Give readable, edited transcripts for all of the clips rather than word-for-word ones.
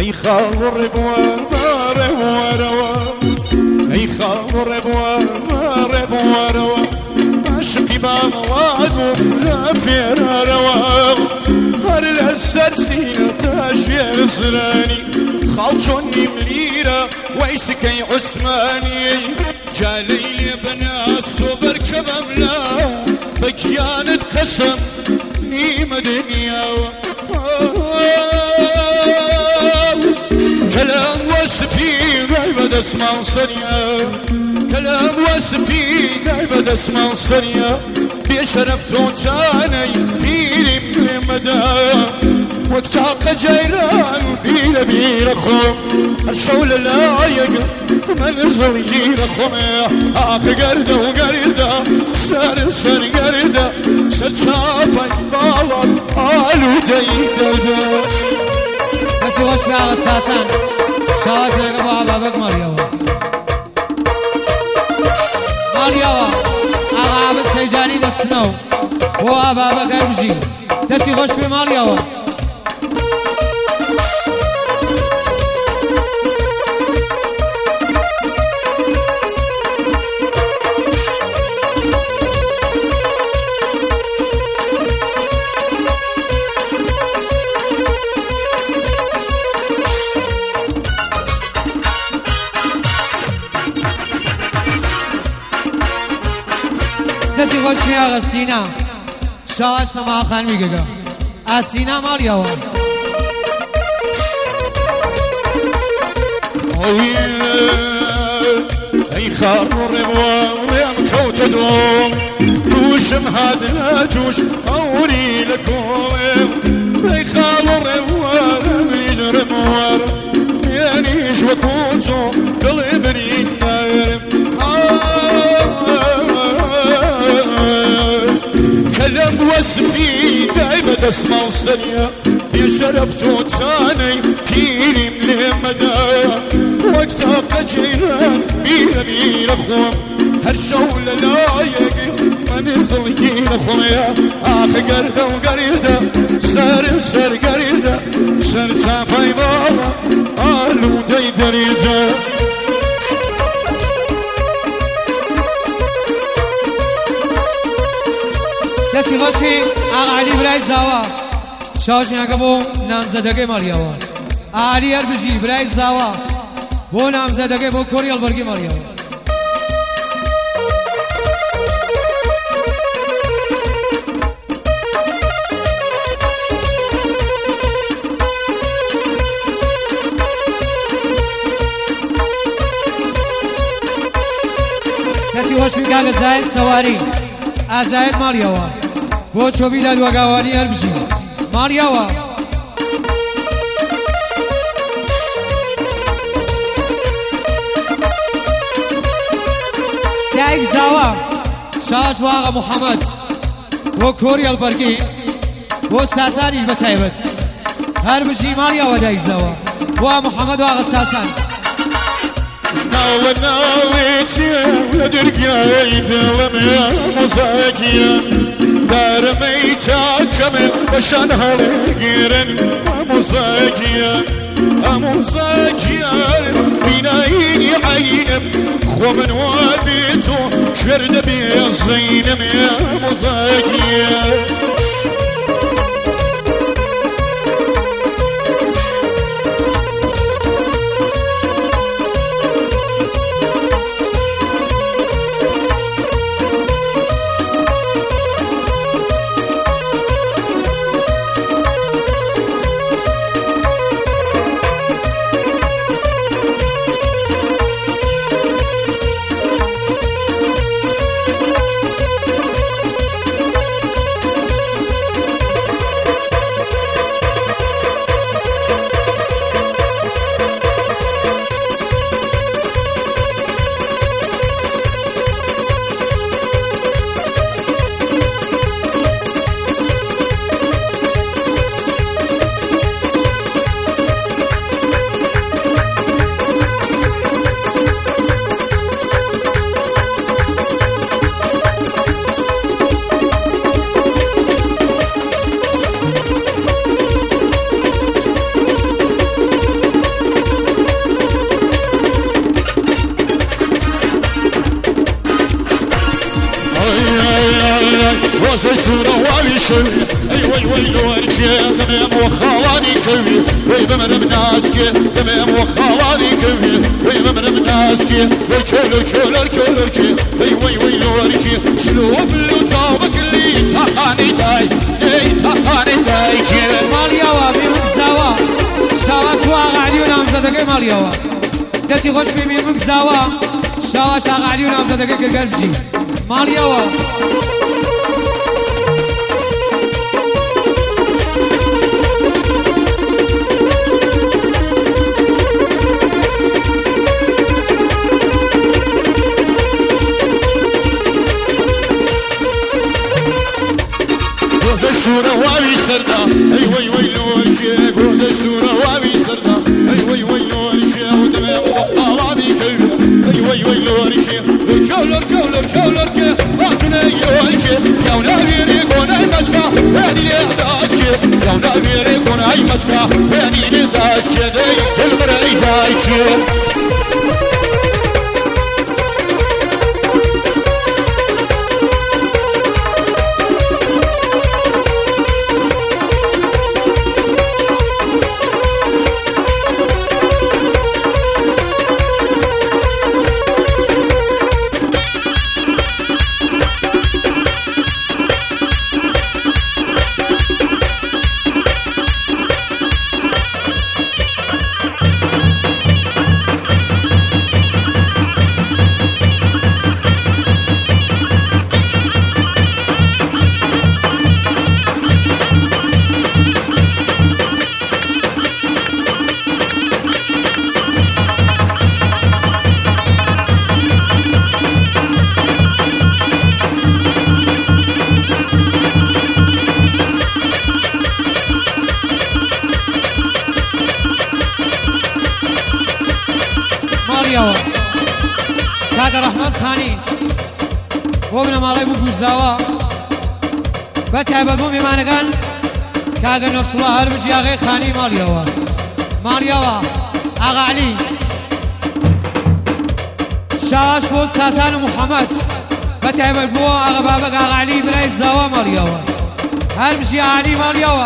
ای خاور بواروا ای خاور بواروا عشقی باوادو لپیراروا هر لسر سینتاش یزرانی خالچون نیملیرا ویسکی عثمانی جالیلی بناس تو برکبم لا بجیانت قسم نیم دنیا كلام وصفي قايبة اسمع صريا كلام وصفي قايبة اسمع صريا بشرف توتاني بيري مدى وقتاق جيران بيلا خوم الشول لا يقل من زوجين خوم آخ قردة وقردة سر قردة سر شافي بابا آلو ديدة کسی خوش به آقا ساسن شاهش نگه با عبابک مالیاوا آقا عباس تیجانی دستنو و عبابک ارمجی کسی خوش به مالیاوا کسی خوش می آقا سینا شاهش سماع خان میگه از سینا مالیاوا ای خاور وام کوت دوم دوشم هاد توش اوري لكم ای خاور وام يجرم وار يعني شو كنتو قلبي نار كلام وصفي دايما اسمع الصنيا يا شرف توتاني كيري من مدى وقتها جيران بيرا خوم هر شولة لا يقل من زلقين خويا آخ قردة وقردة سر قردة سر تافاي بابا آلو دي دريجة کسی خوش بی آقا علی برای زاوا شاهش نگه بو نامزدگی مالیاوا علی اربجی برای زاوا بو نامزدگی بو کوریال برگی مالیاوا کسی خوش بی که زاید سواری از زاید مالیاوا بۆ چۆبی لە دووەگاوانی هەربژی ماڵیاوە دایک زاوە شاش واغە محەممەد بۆ کۆری هەڵبەرگی بۆ ساسانیش بە تایبەت هەربژی ماڵیاوە دایک زاوە بۆ محەممەد واغە ساسان ناوێتی لە دەرگای دڵم مۆزایەکیە دارمەی چاکەمێ بەشان هەڵگیرن ئەمۆزاکیە بینایی عینم خۆ من وا بێت و شێر دەبێ زەینەم ئەمۆزاکیە روز سورة وابيشل أي وي وي لوركي دمام وخالاني كبي وي بمرم ناسكي دمام وخالاني كبي وي بمرم ناسكي لوركي أي وي وي لوركي شلو بلو صابك اللي تحاني داي اي تحاني داي ماليوا بيمك زاوا شاوا شوا قاعدين نامزدك ماليوا دسي خوش بيمك زاوا شاوا شا قاعدين نامزدك قرقر بجي ماليوا السورة وابي سردا اي وي وي لوركي جوز السورة وابي سردا اي وي وي لوركي ودمام وخالاني كبي اي وي وي لوركي لوركي باتنا يوركي يا ولادي يكون اي مسكا هادي لهداشكي يا ولادي يكون اي مسكا هادي لهداشكي داي البري دايكي کاکە ڕەحمەت خانی بۆ بنەماڵەی بگوزاوە بە تایبەت بۆ میێمانەکان کاکە نەسڵە هەر بژی ئاغای خانی ماڵیەوە ئاغا عەلی شاواش بۆ ساسان و محەممەد بە تایبەت بۆ ئاغا بابەک ئاغا عەلی برای زاوە ماڵیەوە هەر بژی عەلی ماڵیەوە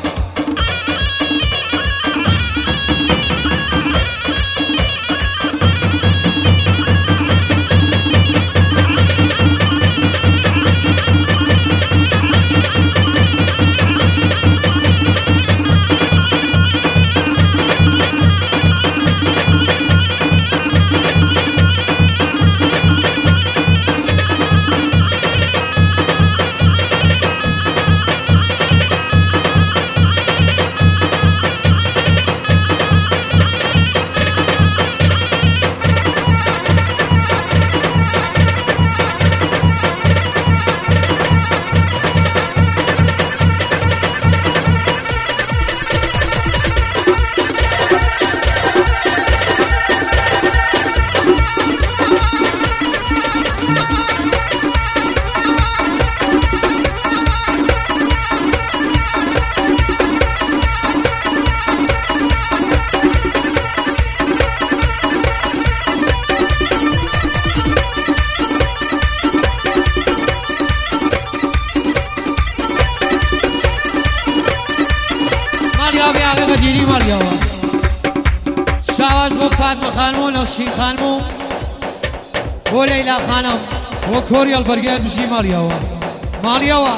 جیری مالیاوە شاواش بۆ فاتمە خانم و نەوشین خانم و بۆ لەیلا خانم بۆ کۆری هەڵبەرگەیت بژی ماڵیەوە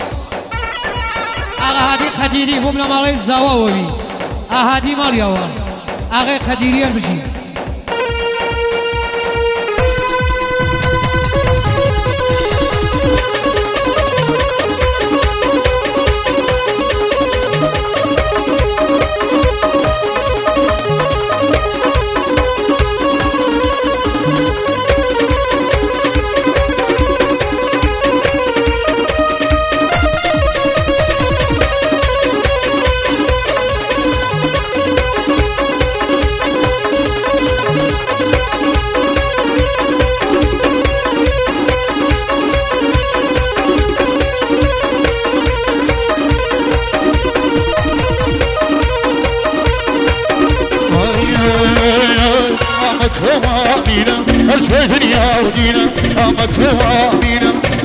ئاغا هادی قەدیری بۆم لە ماڵەی زاوەوەوی ئاهادی ماڵیەوە ئاغای قەدیریان بژی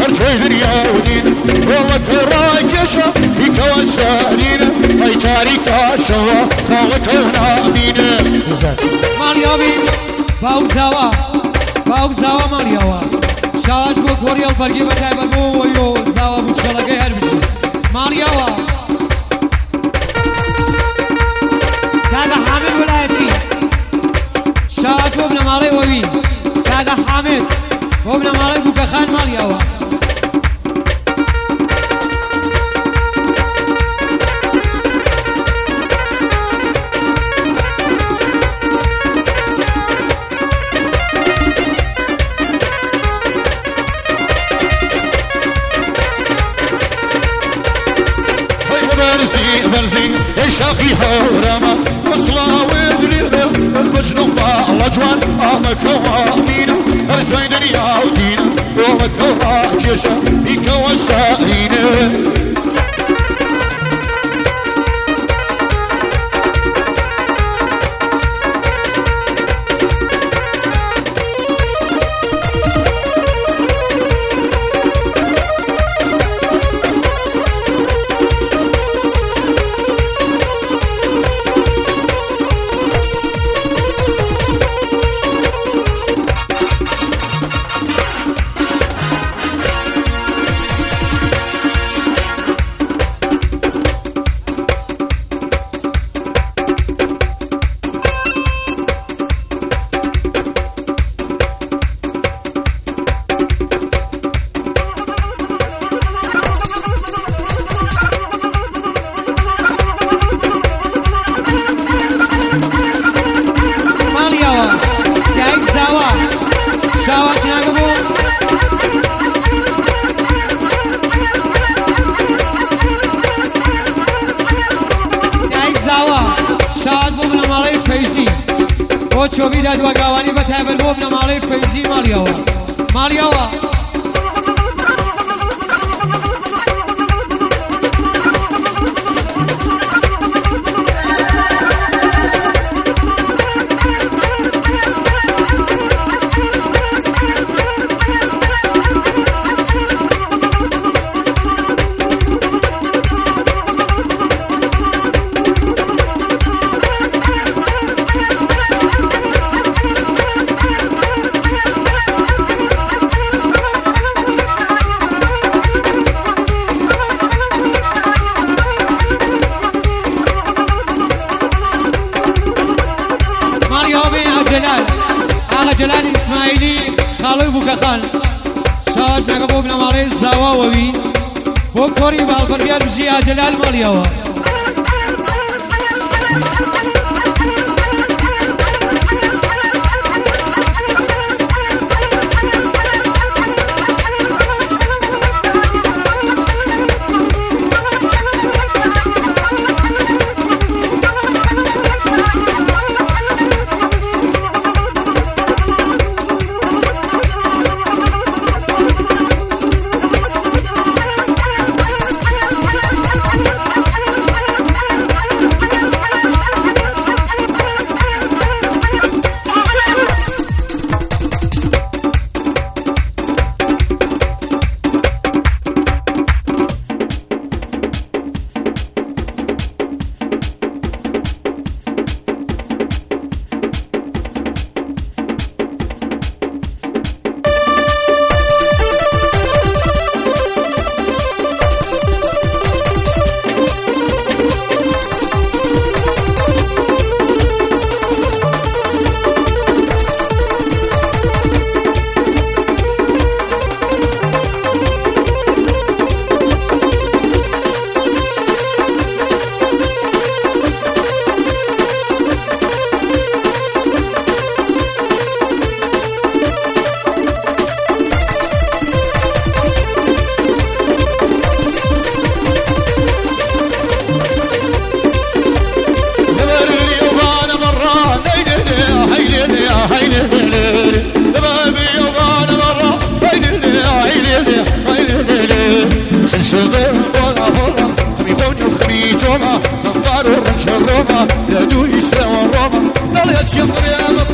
هرجوي دنيا ودين والله كراكشة بك والسالين هاي تاريكا شوا خاوك ونامين مالياوي باوزاوا مالياوا شاش بو كوريال برگی بتای بو ويو زاوا بو چلاگه هر بشي مالياوا كاغا حامد ولايتي شاش وابن مالي ووي كاغا حامد وابن مالي بوكخان مالياوا برزي شافي حرامة وصلا وبريبة المجنون الله جوان آمك وامينة هرزوين دنيا ودينة وامك وراكشة بيك والسائنة چوبی داد و گاوانی بتابل بوب نمالی فیزی مالياوا جلال اسماعیلی خالوی بوکخان شاش نگبوب نماره زاوا ووی بو کوری بالبرگیار بشی جلال مالياوا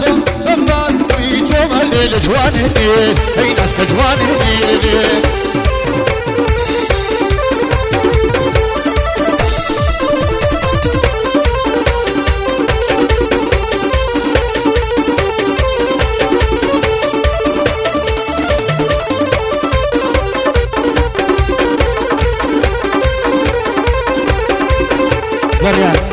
جواني هي ناس كجواني بەریان